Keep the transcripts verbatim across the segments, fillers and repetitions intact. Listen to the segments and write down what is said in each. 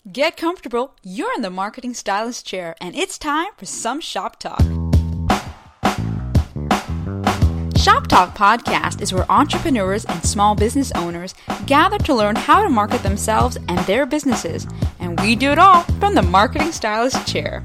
Get comfortable, you're in the Marketing Stylist chair, and it's time for some Shop Talk. Shop Talk Podcast is where entrepreneurs and small business owners gather to learn how to market themselves and their businesses, and we do it all from the Marketing Stylist chair.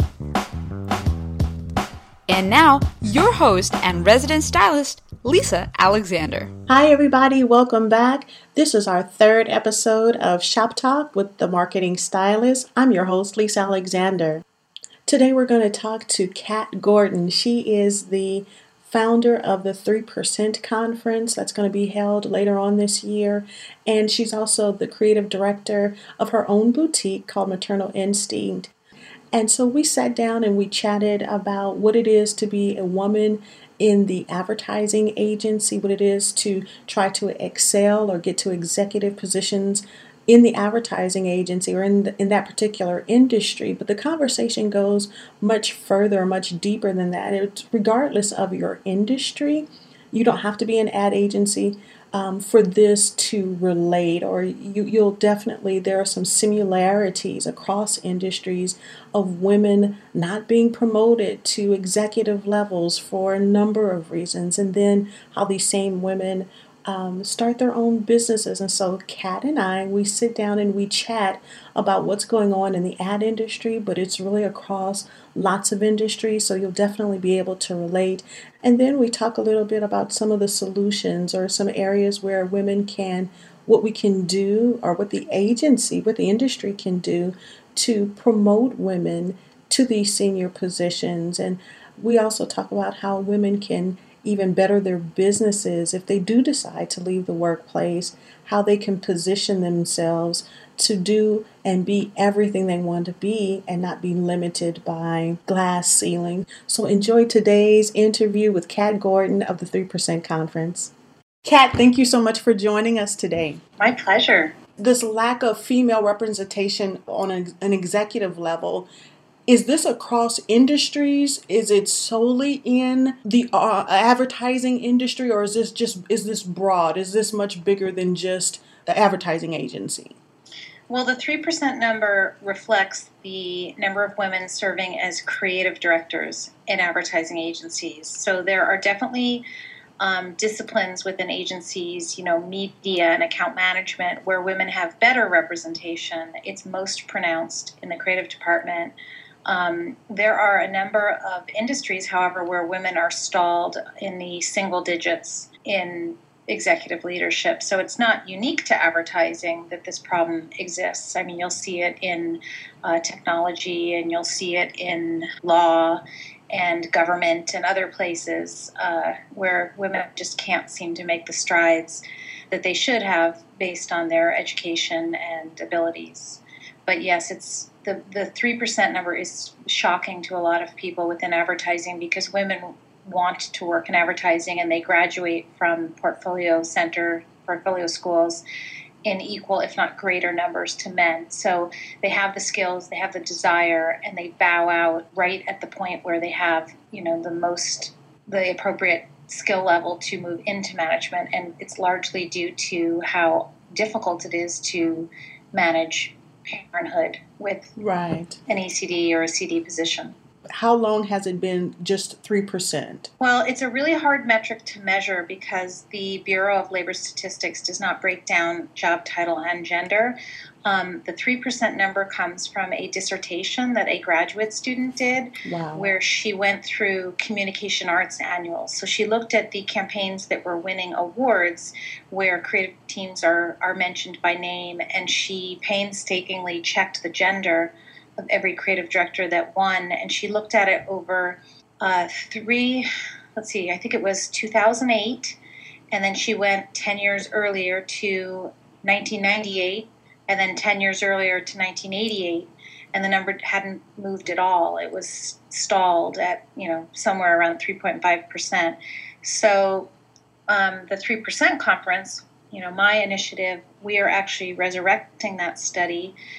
And now, your host and resident stylist, Lisa Alexander. Hi everybody, welcome back. This is our third episode of Shop Talk with the Marketing Stylist. I'm your host, Lisa Alexander. Today we're going to talk to Kat Gordon. She is the founder of the three percent Conference that's going to be held later on this year. And she's also the creative director of her own boutique called Maternal Instinct. And so we sat down and we chatted about what it is to be a woman in the advertising agency, what it is to try to excel or get to executive positions in the advertising agency or in the, in that particular industry. But the conversation goes much further, much deeper than that. It's regardless of your industry. You don't have to be an ad agency um, for this to relate, or you, you'll definitely, there are some similarities across industries of women not being promoted to executive levels for a number of reasons, and then how these same women Um, start their own businesses. And so Kat and I, we sit down and we chat about what's going on in the ad industry, but it's really across lots of industries, so you'll definitely be able to relate. And then we talk a little bit about some of the solutions or some areas where women can, what we can do, or what the agency, what the industry can do to promote women to these senior positions. And we also talk about how women can even better their businesses if they do decide to leave the workplace, how they can position themselves to do and be everything they want to be and not be limited by glass ceiling. So enjoy today's interview with Kat Gordon of the three percent Conference. Kat, thank you so much for joining us today. My pleasure. This lack of female representation on a, an executive level, is this across industries? Is it solely in the uh, advertising industry, or is this just is this broad? Is this much bigger than just the advertising agency? Well, the three percent number reflects the number of women serving as creative directors in advertising agencies. So there are definitely um, disciplines within agencies, you know, media and account management, where women have better representation. It's most pronounced in the creative department. Um, there are a number of industries, however, where women are stalled in the single digits in executive leadership. So it's not unique to advertising that this problem exists. I mean, you'll see it in uh, technology, and you'll see it in law and government and other places uh, where women just can't seem to make the strides that they should have based on their education and abilities. But yes, it's the, the three percent number is shocking to a lot of people within advertising, because women want to work in advertising and they graduate from portfolio center, portfolio schools in equal, if not greater numbers to men. So they have the skills, they have the desire, and they bow out right at the point where they have, you know, the most, the appropriate skill level to move into management. And it's largely due to how difficult it is to manage parenthood with right. an E C D or a C D position. How long has it been just three percent? Well, it's a really hard metric to measure because the Bureau of Labor Statistics does not break down job title and gender. Um, the three percent number comes from a dissertation that a graduate student did, wow. where she went through communication arts annuals. So she looked at the campaigns that were winning awards where creative teams are, are mentioned by name, and she painstakingly checked the gender of every creative director that won. And she looked at it over uh, three, let's see, I think it was two thousand eight, and then she went ten years earlier to nineteen ninety-eight, and then ten years earlier to nineteen eighty-eight, and the number hadn't moved at all. It was stalled at, you know, somewhere around three point five percent. So um, the three percent Conference, you know, my initiative, we are actually resurrecting that study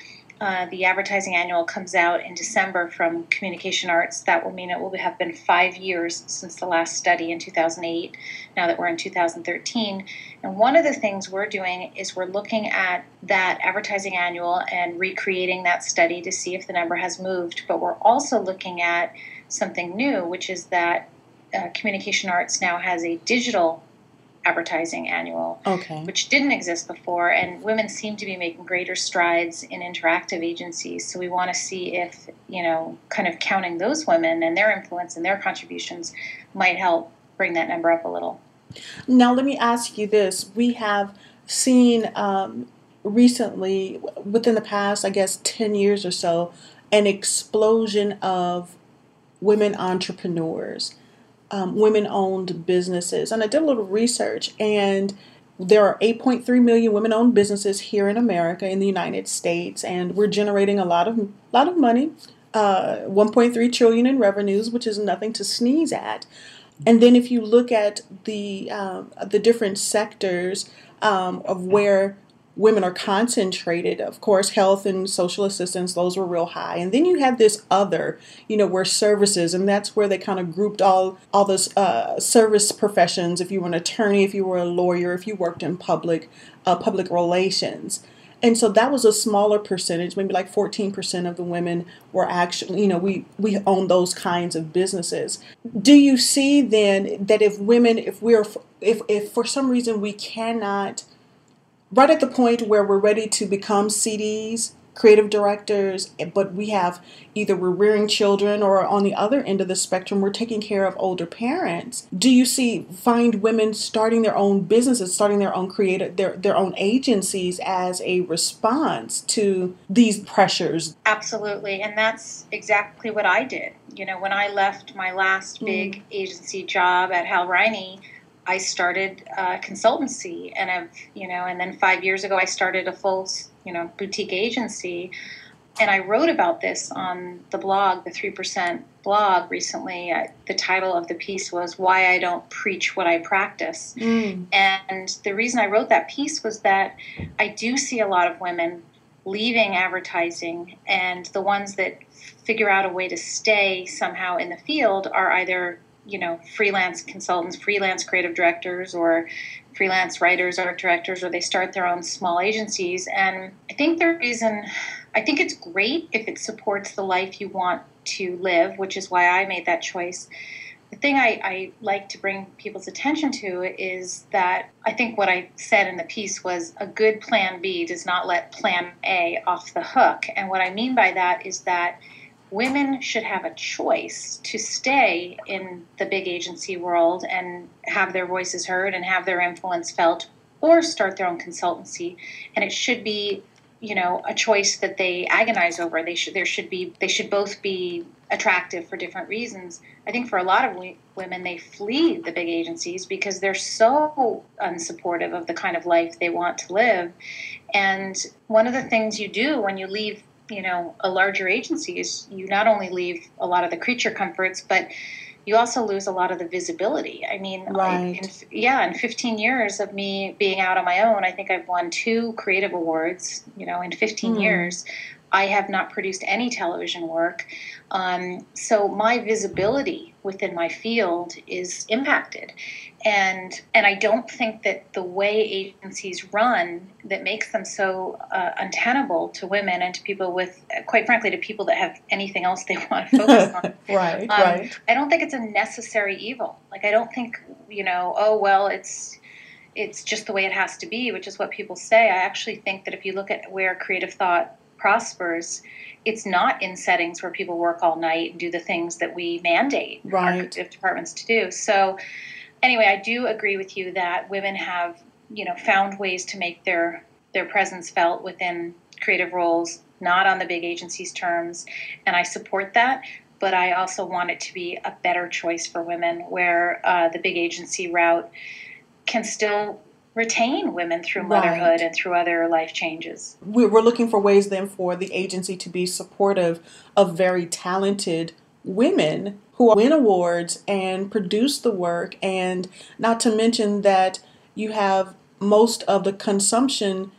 uh, the advertising annual comes out in December from Communication Arts, that will mean it will have been five years since the last study in two thousand eight, now that we're in two thousand thirteen. And one of the things we're doing is we're looking at that advertising annual and recreating that study to see if the number has moved. But we're also looking at something new, which is that uh, Communication Arts now has a digital advertising annual, okay. which didn't exist before, and women seem to be making greater strides in interactive agencies. So we want to see if, you know, kind of counting those women and their influence and their contributions might help bring that number up a little. Now, let me ask you this. We have seen um, recently, within the past, I guess, ten years or so, an explosion of women entrepreneurs. Um, women-owned businesses. And I did a little research, and there are eight point three million women-owned businesses here in America, in the United States, and we're generating a lot of lot of money, uh, one point three trillion in revenues, which is nothing to sneeze at. And then if you look at the uh, the different sectors um, of where women are concentrated, of course, health and social assistance, those were real high. And then you had this other, you know, where services, and that's where they kind of grouped all, all those uh, service professions. If you were an attorney, if you were a lawyer, if you worked in public, uh, public relations. And so that was a smaller percentage, maybe like fourteen percent of the women were actually, you know, we, we own those kinds of businesses. Do you see then that if women, if we're, if, if for some reason we cannot, right at the point where we're ready to become C Ds, creative directors, but we have either we're rearing children or on the other end of the spectrum, we're taking care of older parents. Do you see, find women starting their own businesses, starting their own creative, their, their own agencies as a response to these pressures? Absolutely. And that's exactly what I did. You know, when I left my last big mm. agency job at Hal Riney, I started a consultancy, and I've, you know, and then five years ago I started a full, you know, boutique agency, and I wrote about this on the blog, the three percent blog recently. I, the title of the piece was "Why I Don't Preach What I Practice," mm. and the reason I wrote that piece was that I do see a lot of women leaving advertising, and the ones that figure out a way to stay somehow in the field are either, you know, freelance consultants, freelance creative directors, or freelance writers, art directors, or they start their own small agencies. And I think the reason, I think it's great if it supports the life you want to live, which is why I made that choice. The thing I, I like to bring people's attention to is that I think what I said in the piece was a good plan B does not let plan A off the hook. And what I mean by that is that women should have a choice to stay in the big agency world and have their voices heard and have their influence felt, or start their own consultancy. And it should be, you know, a choice that they agonize over. They should, there should be, they should both be attractive for different reasons. I think for a lot of we, women, they flee the big agencies because they're so unsupportive of the kind of life they want to live. And one of the things you do when you leave, you know, a larger agency is you not only leave a lot of the creature comforts, but you also lose a lot of the visibility. I mean, right. in, yeah, in fifteen years of me being out on my own, I think I've won two creative awards. You know, in fifteen mm. years, I have not produced any television work. Um, so my visibility within my field is impacted. And and I don't think that the way agencies run that makes them so uh, untenable to women and to people with, quite frankly, to people that have anything else they want to focus on. right, um, right. I don't think it's a necessary evil. Like, I don't think, you know, oh, well, it's it's just the way it has to be, which is what people say. I actually think that if you look at where creative thought prospers, it's not in settings where people work all night and do the things that we mandate right. our creative departments to do. So anyway, I do agree with you that women have, you know, found ways to make their their presence felt within creative roles, not on the big agencies' terms, and I support that. But I also want it to be a better choice for women, where uh, the big agency route can still retain women through motherhood right. and through other life changes. We're looking for ways then for the agency to be supportive of very talented women who win awards and produce the work, and not to mention that you have most of the consumption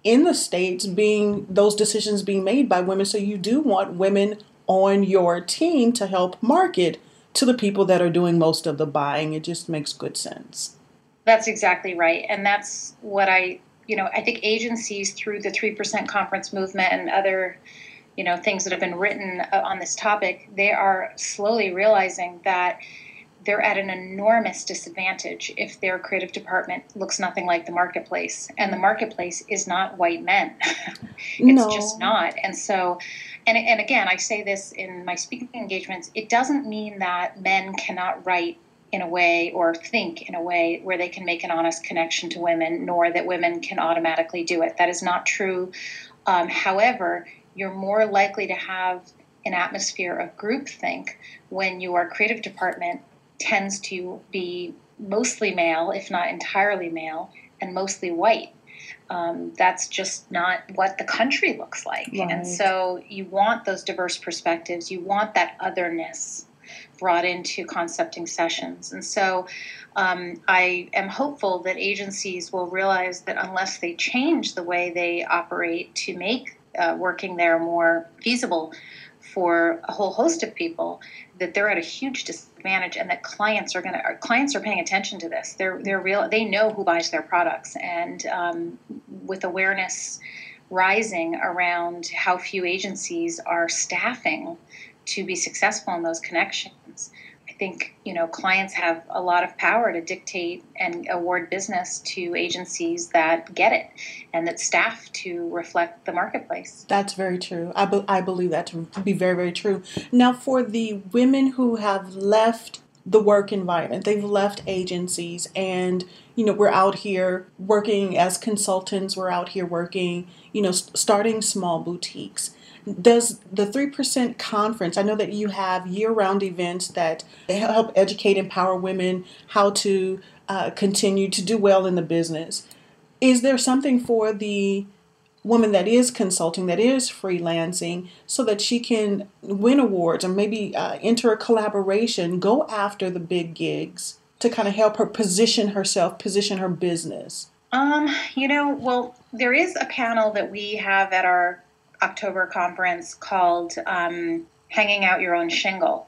in the States being those decisions being made by women. So you do want women on your team to help market to the people that are doing most of the buying. It just makes good sense. That's exactly right. And that's what I, you know, I think agencies through the three percent conference movement and other, you know, things that have been written on this topic, they are slowly realizing that they're at an enormous disadvantage if their creative department looks nothing like the marketplace. And the marketplace is not white men. It's No. just not. And so, and, and again, I say this in my speaking engagements, it doesn't mean that men cannot write in a way or think in a way where they can make an honest connection to women, nor that women can automatically do it. That is not true. Um, however, you're more likely to have an atmosphere of groupthink when your creative department tends to be mostly male, if not entirely male, and mostly white. Um, that's just not what the country looks like. Right. And so you want those diverse perspectives. You want that otherness brought into concepting sessions. And so um, I am hopeful that agencies will realize that unless they change the way they operate to make uh, working there more feasible for a whole host of people, that they're at a huge disadvantage, and that clients are going to. Clients are paying attention to this. They're they're real. They know who buys their products, and um, with awareness rising around how few agencies are staffing to be successful in those connections, I think, you know, clients have a lot of power to dictate and award business to agencies that get it and that staff to reflect the marketplace. That's very true. I, be- I believe that to be very, very true. Now, for the women who have left the work environment, they've left agencies, and, you know, we're out here working as consultants, we're out here working, you know, st- starting small boutiques. Does the three percent conference, I know that you have year-round events that help educate, empower women how to uh, continue to do well in the business. Is there something for the woman that is consulting, that is freelancing, so that she can win awards or maybe uh, enter a collaboration, go after the big gigs to kind of help her position herself, position her business? Um, you know, well, there is a panel that we have at our October conference called um, Hanging Out Your Own Shingle.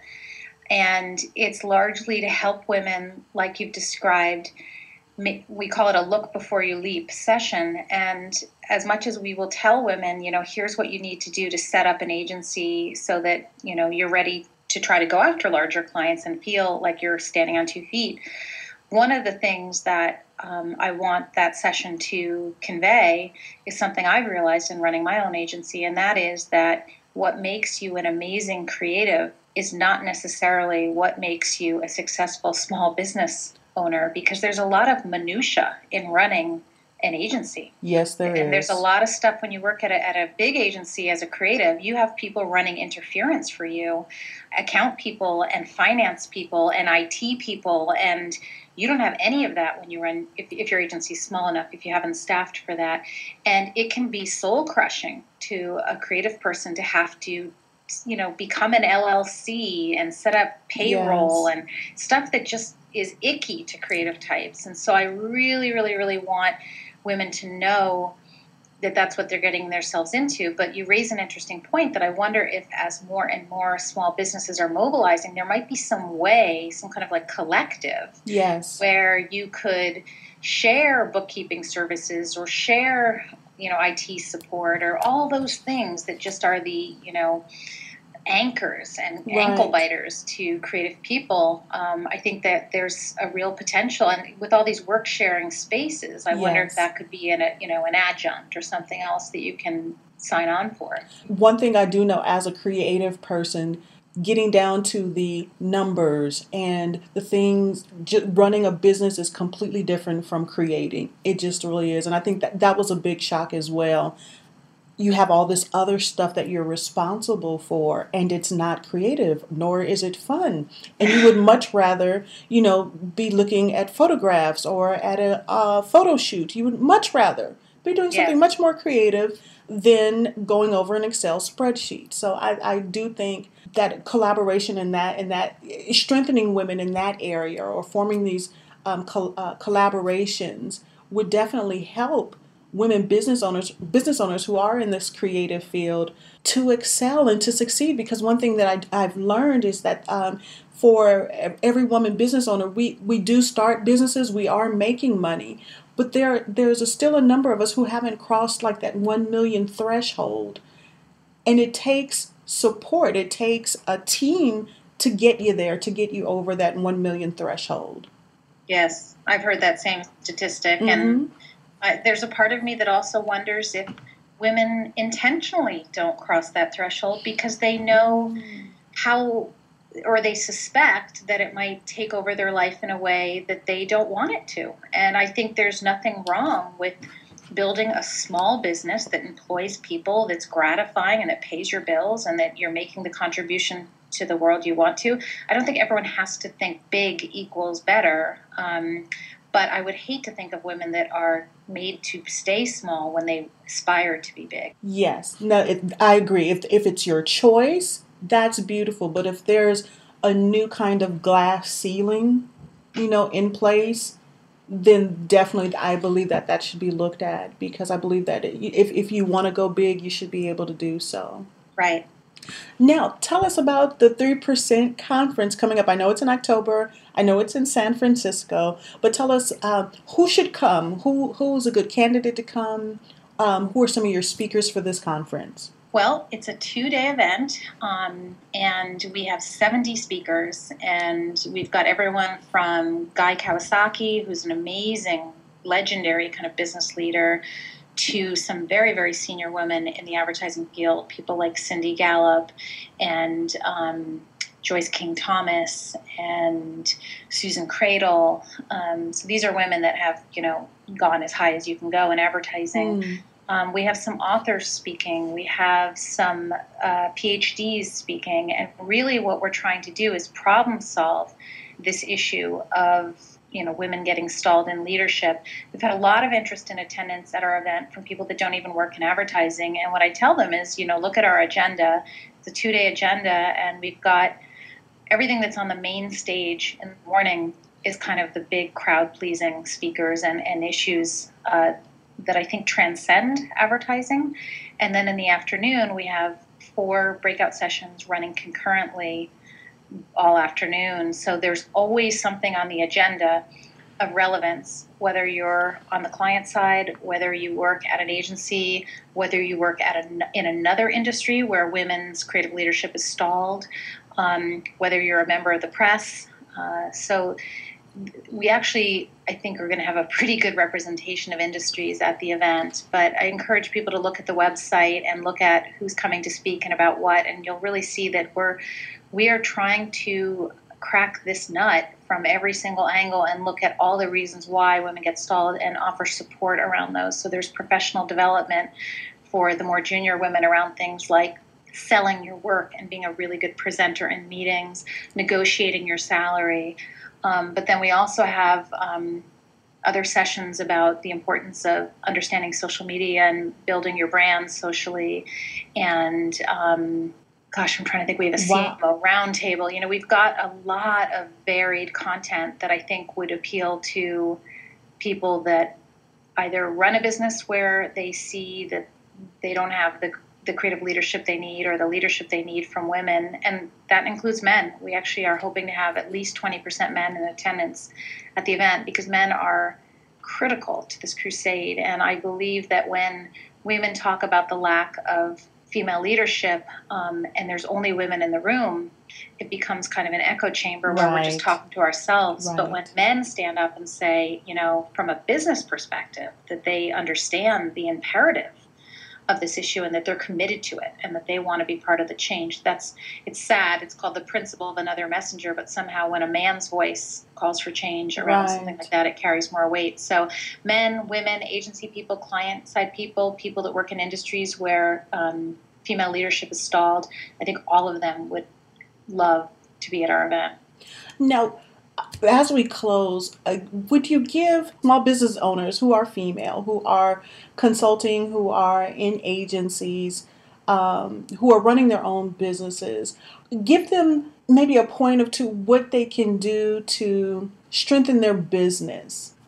And it's largely to help women, like you've described. We call it a look before you leap session. And as much as we will tell women, you know, here's what you need to do to set up an agency so that, you know, you're ready to try to go after larger clients and feel like you're standing on two feet. One of the things that um, I want that session to convey is something I've realized in running my own agency, and that is that what makes you an amazing creative is not necessarily what makes you a successful small business owner, because there's a lot of minutia in running an agency. Yes, there and is. And there's a lot of stuff when you work at a, at a big agency as a creative. You have people running interference for you, account people and finance people and I T people, and you don't have any of that when you run, if, if your agency is small enough, if you haven't staffed for that. And it can be soul crushing to a creative person to have to, you know, become an L L C and set up payroll Yes. and stuff that just is icky to creative types. And so I really, really, really want women to know that that's what they're getting themselves into. But you raise an interesting point that I wonder if, as more and more small businesses are mobilizing, there might be some way, some kind of like collective, Yes. where you could share bookkeeping services or share, you know, I T support or all those things that just are the, you know, anchors and Right. ankle biters to creative people. Um, I think that there's a real potential, and with all these work sharing spaces, I wonder Yes. if that could be in a, you know, an adjunct or something else that you can sign on for. One thing I do know as a creative person, getting down to the numbers and the things, j- running a business is completely different from creating. It just really is. And I think that that was a big shock as well. You have all this other stuff that you're responsible for, and it's not creative, nor is it fun. And you would much rather, you know, be looking at photographs or at a uh, photo shoot. You would much rather be doing something Yes. much more creative than going over an Excel spreadsheet. So I, I do think that collaboration in that, in that strengthening women in that area or forming these um, col- uh, collaborations would definitely help women business owners, business owners who are in this creative field to excel and to succeed. Because one thing that I, I've learned is that um, for every woman business owner, we, we do start businesses, we are making money, but there there's a, still a number of us who haven't crossed like that one million threshold. And it takes support. It takes a team to get you there, to get you over that one million threshold. Yes, I've heard that same statistic. Mm-hmm. And I, there's a part of me that also wonders if women intentionally don't cross that threshold because they know how, or they suspect that it might take over their life in a way that they don't want it to. And I think there's nothing wrong with building a small business that employs people, that's gratifying and that pays your bills and that you're making the contribution to the world you want to. I don't think everyone has to think big equals better. Um, but I would hate to think of women that are made to stay small when they aspire to be big. Yes, no, it, I agree. If if it's your choice, that's beautiful. But if there's a new kind of glass ceiling, you know, in place, then definitely I believe that that should be looked at, because I believe that it, if, if you want to go big, you should be able to do so. Right. Now, tell us about the three percent conference coming up. I know it's in October. I know it's in San Francisco. But tell us uh, who should come? Who Who's a good candidate to come? Um, who are some of your speakers for this conference? Well, it's a two-day event, um, and we have seventy speakers, and we've got everyone from Guy Kawasaki, who's an amazing, legendary kind of business leader, to some very, very senior women in the advertising field, people like Cindy Gallup and um, Joyce King Thomas and Susan Cradle. Um, so these are women that have, you know, gone as high as you can go in advertising. Mm. Um, we have some authors speaking. We have some uh, P H Ds speaking. And really what we're trying to do is problem solve this issue of, you know, women getting stalled in leadership. We've had a lot of interest in attendance at our event from people that don't even work in advertising. And what I tell them is, you know, look at our agenda. It's a two-day agenda, and we've got everything that's on the main stage in the morning is kind of the big crowd-pleasing speakers and, and issues uh, that I think transcend advertising. And then in the afternoon, we have four breakout sessions running concurrently all afternoon. So there's always something on the agenda of relevance, whether you're on the client side, whether you work at an agency, whether you work at an, in another industry where women's creative leadership is stalled, um, whether you're a member of the press. Uh, so we actually, I think, are going to have a pretty good representation of industries at the event. But I encourage people to look at the website and look at who's coming to speak and about what, and you'll really see that we're we are trying to crack this nut from every single angle and look at all the reasons why women get stalled and offer support around those. So there's professional development for the more junior women around things like selling your work and being a really good presenter in meetings, negotiating your salary. Um, but then we also have um, other sessions about the importance of understanding social media and building your brand socially. And um, gosh, I'm trying to think. We have a C M O roundtable. You know, we've got a lot of varied content that I think would appeal to people that either run a business where they see that they don't have the the creative leadership they need or the leadership they need from women, and that includes men. We actually are hoping to have at least twenty percent men in attendance at the event because men are critical to this crusade. And I believe that when women talk about the lack of female leadership um, and there's only women in the room, it becomes kind of an echo chamber where right. we're just talking to ourselves. Right. But when men stand up and say, you know, from a business perspective, that they understand the imperative of this issue and that they're committed to it and that they want to be part of the change. That's, it's sad. It's called the principle of another messenger, but somehow when a man's voice calls for change around right. something like that, it carries more weight. So men, women, agency people, client side people, people that work in industries where um, female leadership is stalled, I think all of them would love to be at our event. Now, as we close, uh, would you give small business owners who are female, who are consulting, who are in agencies, um, who are running their own businesses, give them maybe a point of to what they can do to strengthen their business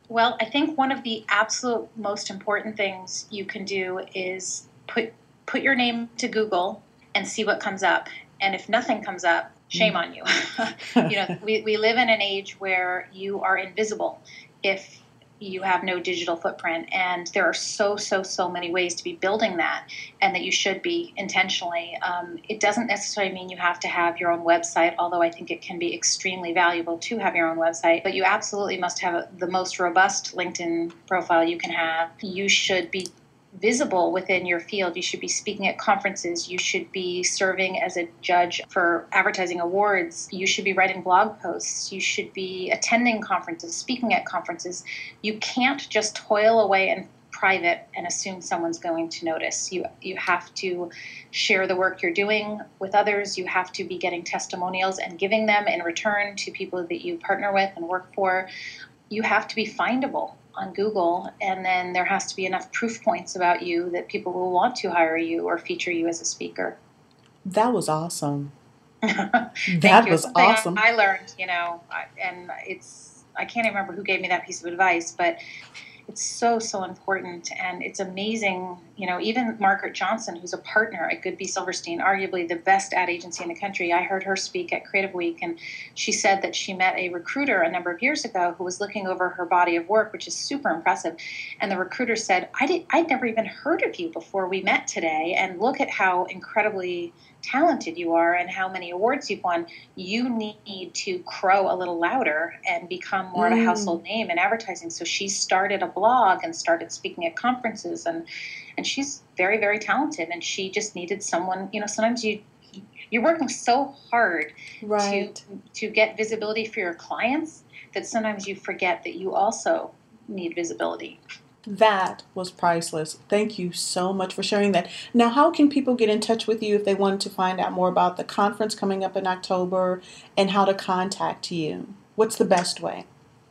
Well, I think one of the absolute most important things you can do is put put your name to Google and see what comes up. And if nothing comes up, shame on you. You know, we, we live in an age where you are invisible if you have no digital footprint. And there are so, so, so many ways to be building that, and that you should be intentionally. Um, it doesn't necessarily mean you have to have your own website, although I think it can be extremely valuable to have your own website. But you absolutely must have a, the most robust LinkedIn profile you can have. You should be visible within your field. You should be speaking at conferences. You should be serving as a judge for advertising awards. You should be writing blog posts. You should be attending conferences, speaking at conferences. You can't just toil away in private and assume someone's going to notice. You you have to share the work you're doing with others. You have to be getting testimonials and giving them in return to people that you partner with and work for. You have to be findable on Google, and then there has to be enough proof points about you that people will want to hire you or feature you as a speaker. That was awesome. Thank that you. was Something awesome. I learned, you know, and it's, I can't even remember who gave me that piece of advice, but it's so, so important. And it's amazing, you know, even Margaret Johnson, who's a partner at Goodby Silverstein, arguably the best ad agency in the country. I heard her speak at Creative Week, and she said that she met a recruiter a number of years ago who was looking over her body of work, which is super impressive. And the recruiter said, I did, I'd never even heard of you before we met today. And look at how incredibly talented you are and how many awards you've won. You need to crow a little louder and become more mm. of a household name in advertising. So she started a blog and started speaking at conferences, and and she's very, very talented, and she just needed someone. You know, sometimes you you're working so hard right. to to get visibility for your clients that sometimes you forget that you also need visibility. That was priceless. Thank you so much for sharing that. Now, how can people get in touch with you if they wanted to find out more about the conference coming up in October and how to contact you? What's the best way?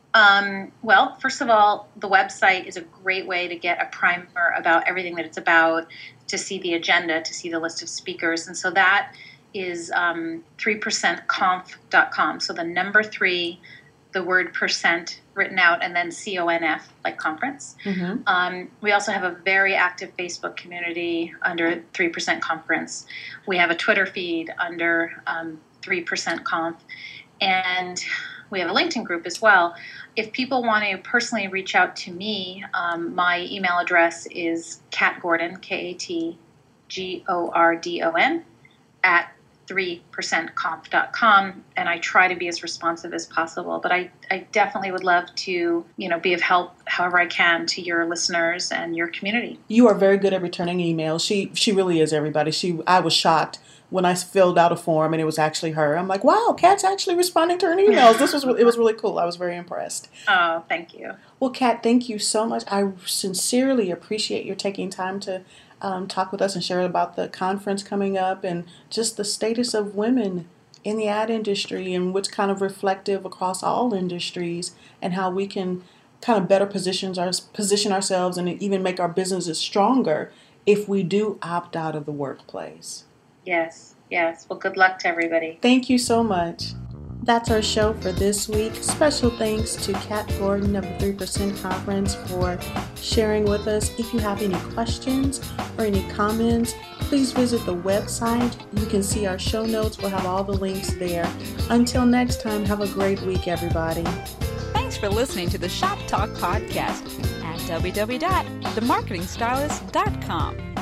Um, well, first of all, the website is a great way to get a primer about everything that it's about, to see the agenda, to see the list of speakers. And so that is um, three percent conf dot com. So the number three, the word percent written out, and then C O N F, like conference. Mm-hmm. Um, we also have a very active Facebook community under three percent Conference. We have a Twitter feed under um, three percent Conf. And we have a LinkedIn group as well. If people want to personally reach out to me, um, my email address is Kat Gordon, K A T G O R D O N, at three percent conf dot com, and I try to be as responsive as possible. But I, I definitely would love to, you know, be of help however I can to your listeners and your community. You are very good at returning emails. She she really is, everybody. She I was shocked when I filled out a form and it was actually her. I'm like, wow, Kat's actually responding to her emails. This was it was really cool. I was very impressed. Oh, thank you. Well, Kat, thank you so much. I sincerely appreciate your taking time to Um, talk with us and share about the conference coming up and just the status of women in the ad industry and what's kind of reflective across all industries and how we can kind of better positions our, position ourselves and even make our businesses stronger if we do opt out of the workplace. Yes, yes. Well, good luck to everybody. Thank you so much. That's our show for this week. Special thanks to Kat Gordon of the three percent Conference for sharing with us. If you have any questions or any comments, please visit the website. You can see our show notes. We'll have all the links there. Until next time, have a great week, everybody. Thanks for listening to the Shop Talk podcast at w w w dot the marketing stylist dot com.